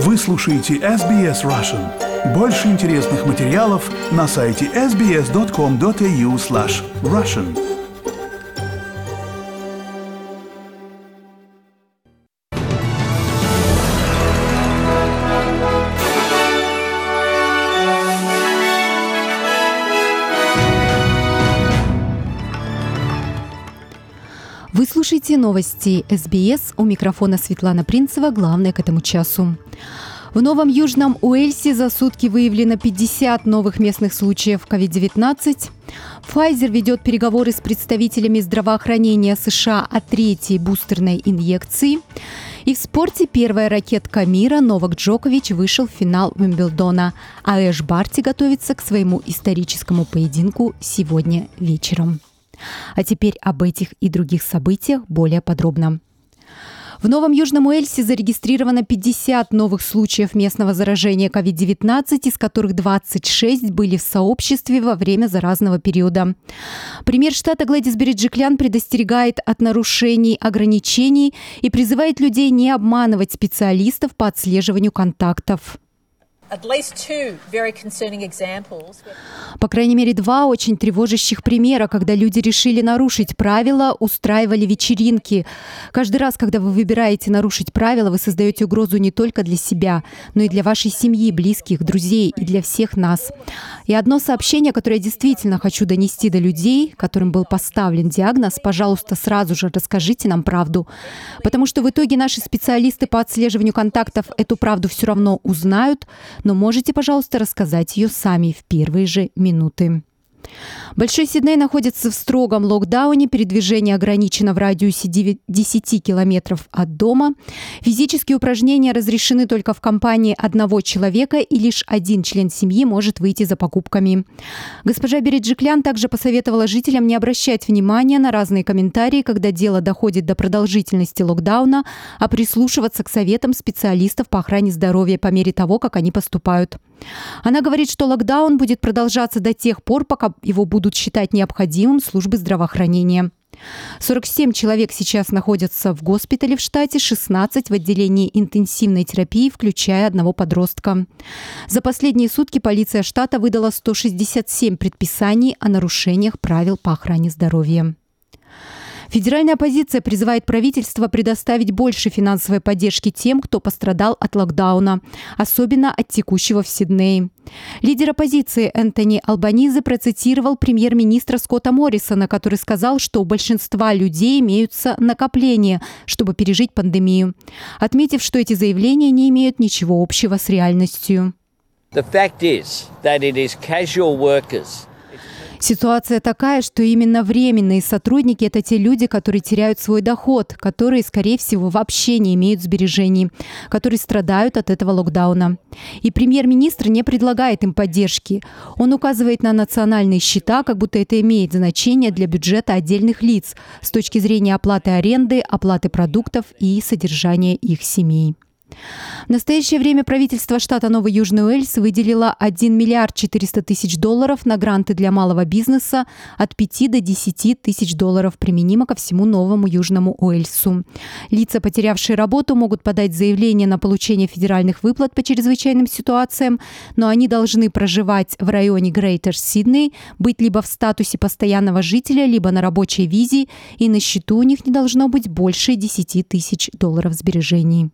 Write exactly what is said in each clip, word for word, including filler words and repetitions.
Вы слушаете эс би эс Russian. Больше интересных материалов на сайте эс би эс точка ком точка эй ю слэш Russian. Вы слушаете новости эс би эс. У микрофона Светлана Принцева. Главное к этому часу. В Новом Южном Уэльсе за сутки выявлено пятьдесят новых местных случаев ковид девятнадцать. Pfizer ведет переговоры с представителями здравоохранения США о третьей бустерной инъекции. И в спорте первая ракетка мира Новак Джокович вышел в финал Уимблдона, а Эш Барти готовится к своему историческому поединку сегодня вечером. А теперь об этих и других событиях более подробно. В Новом Южном Уэльсе зарегистрировано пятьдесят новых случаев местного заражения ковид девятнадцать, из которых двадцать шесть были в сообществе во время заразного периода. Премьер штата Глэдис Береджиклян предостерегает от нарушений ограничений и призывает людей не обманывать специалистов по отслеживанию контактов. По крайней мере, два очень тревожащих примера, когда люди решили нарушить правила, устраивали вечеринки. Каждый раз, когда вы выбираете нарушить правила, вы создаете угрозу не только для себя, но и для вашей семьи, близких, друзей и для всех нас. И одно сообщение, которое я действительно хочу донести до людей, которым был поставлен диагноз: пожалуйста, сразу же расскажите нам правду. Потому что в итоге наши специалисты по отслеживанию контактов эту правду все равно узнают, но можете, пожалуйста, рассказать ее сами в первые же минуты. Большой Сидней находится в строгом локдауне, передвижение ограничено в радиусе десяти километров от дома. Физические упражнения разрешены только в компании одного человека, и лишь один член семьи может выйти за покупками. Госпожа Береджиклян также посоветовала жителям не обращать внимания на разные комментарии, когда дело доходит до продолжительности локдауна, а прислушиваться к советам специалистов по охране здоровья по мере того, как они поступают. Она говорит, что локдаун будет продолжаться до тех пор, пока его будут считать необходимым службы здравоохранения. сорок семь человек сейчас находятся в госпитале в штате, шестнадцать в отделении интенсивной терапии, включая одного подростка. За последние сутки полиция штата выдала сто шестьдесят семь предписаний о нарушениях правил по охране здоровья. Федеральная оппозиция призывает правительство предоставить больше финансовой поддержки тем, кто пострадал от локдауна, особенно от текущего в Сиднее. Лидер оппозиции Энтони Албанизе процитировал премьер-министра Скотта Моррисона, который сказал, что у большинства людей имеются накопления, чтобы пережить пандемию, отметив, что эти заявления не имеют ничего общего с реальностью. The fact is that it is casual workers. Ситуация такая, что именно временные сотрудники – это те люди, которые теряют свой доход, которые, скорее всего, вообще не имеют сбережений, которые страдают от этого локдауна. И премьер-министр не предлагает им поддержки. Он указывает на национальные счета, как будто это имеет значение для бюджета отдельных лиц с точки зрения оплаты аренды, оплаты продуктов и содержания их семей. В настоящее время правительство штата Новый Южный Уэльс выделило один миллиард четыреста тысяч долларов на гранты для малого бизнеса от пяти до десяти тысяч долларов, применимо ко всему Новому Южному Уэльсу. Лица, потерявшие работу, могут подать заявление на получение федеральных выплат по чрезвычайным ситуациям, но они должны проживать в районе Грейтер Сидней, быть либо в статусе постоянного жителя, либо на рабочей визе, и на счету у них не должно быть больше десяти тысяч долларов сбережений.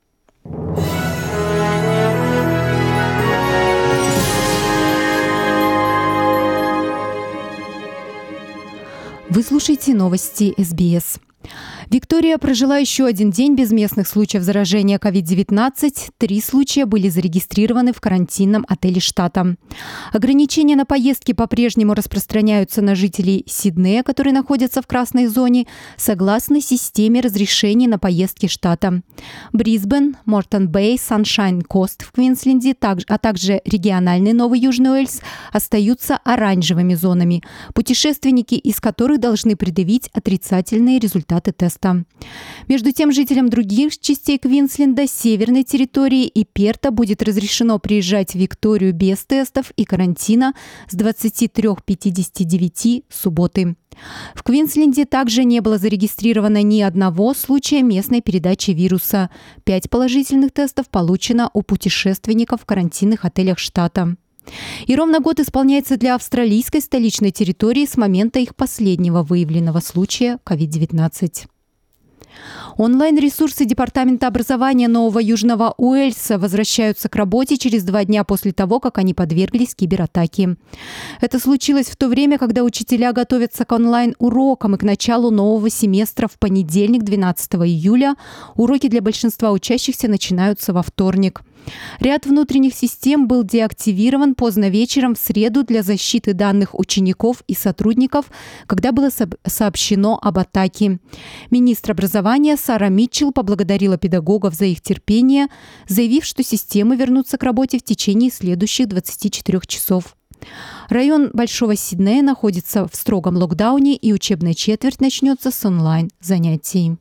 Вы слушаете новости эс би эс. Виктория прожила еще один день без местных случаев заражения ковид девятнадцать. Три случая были зарегистрированы в карантинном отеле штата. Ограничения на поездки по-прежнему распространяются на жителей Сиднея, которые находятся в красной зоне, согласно системе разрешений на поездки штата. Брисбен, Мортон-Бэй, Саншайн-Кост в Квинсленде, а также региональный Новый Южный Уэльс остаются оранжевыми зонами, путешественники из которых должны предъявить отрицательные результаты теста место. Между тем, жителям других частей Квинсленда, северной территории и Перта будет разрешено приезжать в Викторию без тестов и карантина с двадцати трёх пятидесяти девяти субботы. В Квинсленде также не было зарегистрировано ни одного случая местной передачи вируса. Пять положительных тестов получено у путешественников в карантинных отелях штата. И ровно год исполняется для австралийской столичной территории с момента их последнего выявленного случая ковид девятнадцать. Онлайн-ресурсы Департамента образования Нового Южного Уэльса возвращаются к работе через два дня после того, как они подверглись кибератаке. Это случилось в то время, когда учителя готовятся к онлайн-урокам и к началу нового семестра в понедельник, двенадцатого июля. Уроки для большинства учащихся начинаются во вторник. Ряд внутренних систем был деактивирован поздно вечером в среду для защиты данных учеников и сотрудников, когда было сообщено об атаке. Министр образования Сара Митчелл поблагодарила педагогов за их терпение, заявив, что системы вернутся к работе в течение следующих двадцати четырёх часов. Район Большого Сиднея находится в строгом локдауне, и учебная четверть начнется с онлайн-занятий.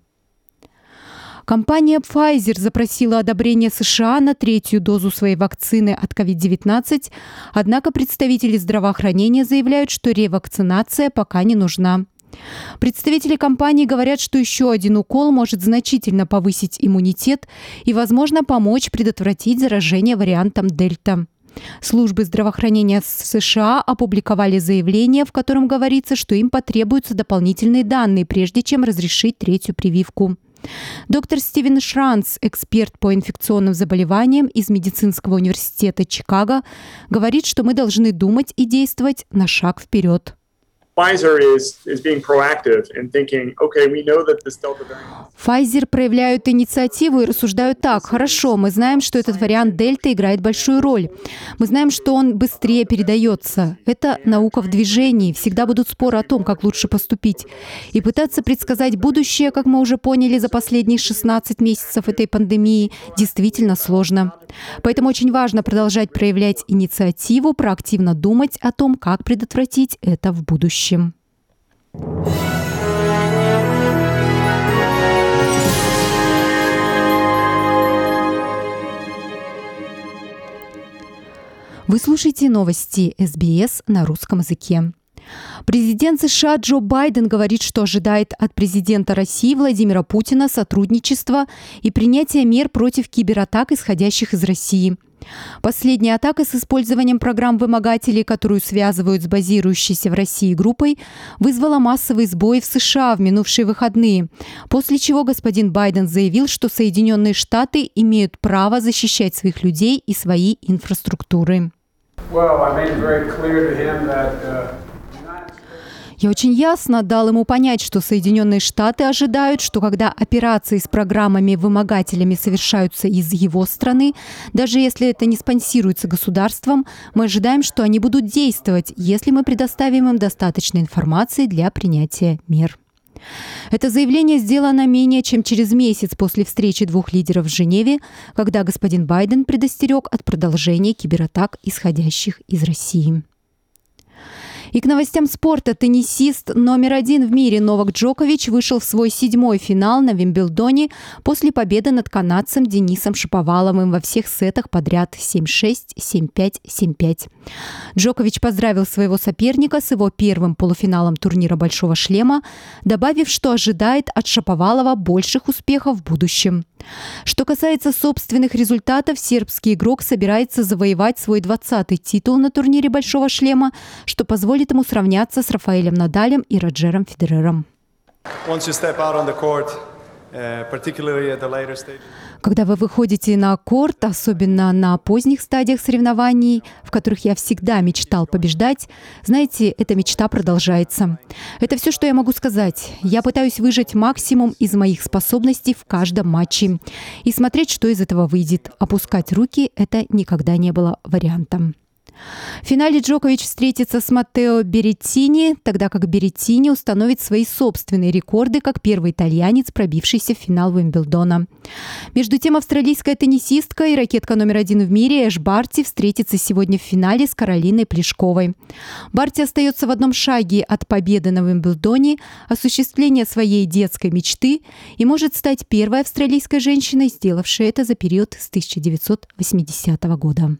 Компания Pfizer запросила одобрение США на третью дозу своей вакцины от ковид девятнадцать, однако представители здравоохранения заявляют, что ревакцинация пока не нужна. Представители компании говорят, что еще один укол может значительно повысить иммунитет и, возможно, помочь предотвратить заражение вариантом Дельта. Службы здравоохранения США опубликовали заявление, в котором говорится, что им потребуются дополнительные данные, прежде чем разрешить третью прививку. Доктор Стивен Шранц, эксперт по инфекционным заболеваниям из медицинского университета Чикаго, говорит, что мы должны думать и действовать на шаг вперед. Pfizer is, is being proactive and thinking, okay, we know that this Delta variant... Pfizer проявляют инициативу и рассуждают так: хорошо, мы знаем, что этот вариант Дельта играет большую роль. Мы знаем, что он быстрее передается. Это наука в движении. Всегда будут споры о том, как лучше поступить. И пытаться предсказать будущее, как мы уже поняли за последние шестнадцать месяцев этой пандемии, действительно сложно. Поэтому очень важно продолжать проявлять инициативу, проактивно думать о том, как предотвратить это в будущем. Вы слушаете новости эс би эс на русском языке. Президент США Джо Байден говорит, что ожидает от президента России Владимира Путина сотрудничества и принятия мер против кибератак, исходящих из России. Последняя атака с использованием программ-вымогателей, которую связывают с базирующейся в России группой, вызвала массовые сбои в США в минувшие выходные, после чего господин Байден заявил, что Соединенные Штаты имеют право защищать своих людей и свои инфраструктуры. Я очень ясно дал ему понять, что Соединенные Штаты ожидают, что когда операции с программами-вымогателями совершаются из его страны, даже если это не спонсируется государством, мы ожидаем, что они будут действовать, если мы предоставим им достаточно информации для принятия мер. Это заявление сделано менее чем через месяц после встречи двух лидеров в Женеве, когда господин Байден предостерег от продолжения кибератак, исходящих из России. И к новостям спорта. Теннисист номер один в мире Новак Джокович вышел в свой седьмой финал на Вимблдоне после победы над канадцем Денисом Шаповаловым во всех сетах подряд семь шесть, семь пять, семь пять. Джокович поздравил своего соперника с его первым полуфиналом турнира «Большого шлема», добавив, что ожидает от Шаповалова больших успехов в будущем. Что касается собственных результатов, сербский игрок собирается завоевать свой двадцатый титул на турнире «Большого шлема», что позволит ему сравняться с Рафаэлем Надалем и Роджером Федерером. Когда вы выходите на корт, особенно на поздних стадиях соревнований, в которых я всегда мечтал побеждать, знаете, эта мечта продолжается. Это все, что я могу сказать. Я пытаюсь выжать максимум из моих способностей в каждом матче и смотреть, что из этого выйдет. Опускать руки — это никогда не было вариантом. В финале Джокович встретится с Маттео Береттини, тогда как Береттини установит свои собственные рекорды как первый итальянец, пробившийся в финал Уимблдона. Между тем, австралийская теннисистка и ракетка номер один в мире Эш Барти встретится сегодня в финале с Каролиной Плишковой. Барти остается в одном шаге от победы на Уимблдоне, осуществления своей детской мечты и может стать первой австралийской женщиной, сделавшей это за период с тысяча девятьсот восьмидесятого года.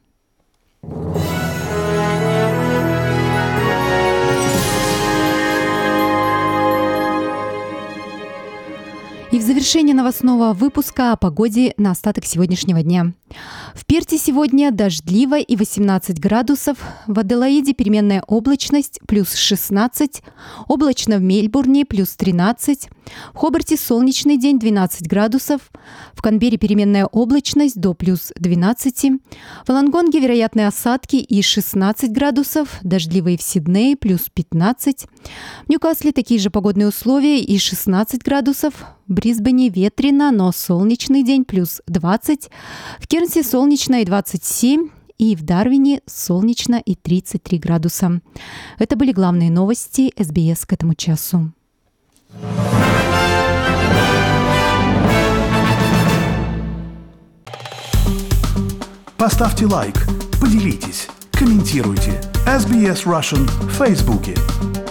И в завершение новостного выпуска о погоде на остаток сегодняшнего дня. В Перте сегодня дождливо и восемнадцать градусов, в Аделаиде переменная облачность плюс шестнадцать, облачно в Мельбурне плюс тринадцать, в Хобарте солнечный день двенадцать градусов, в Канберре переменная облачность до плюс двенадцати, в Лонгонге вероятные осадки и шестнадцать градусов, дождливые в Сиднее плюс пятнадцать, в Ньюкасле такие же погодные условия и шестнадцать градусов, в Брисбене ветрено, но солнечный день плюс двадцать, в Кернсе солнечно и двадцать семь, и в Дарвине солнечно и тридцать три градуса. Это были главные новости эс би эс к этому часу. Поставьте лайк, поделитесь, комментируйте. эс би эс Russian в Фейсбуке.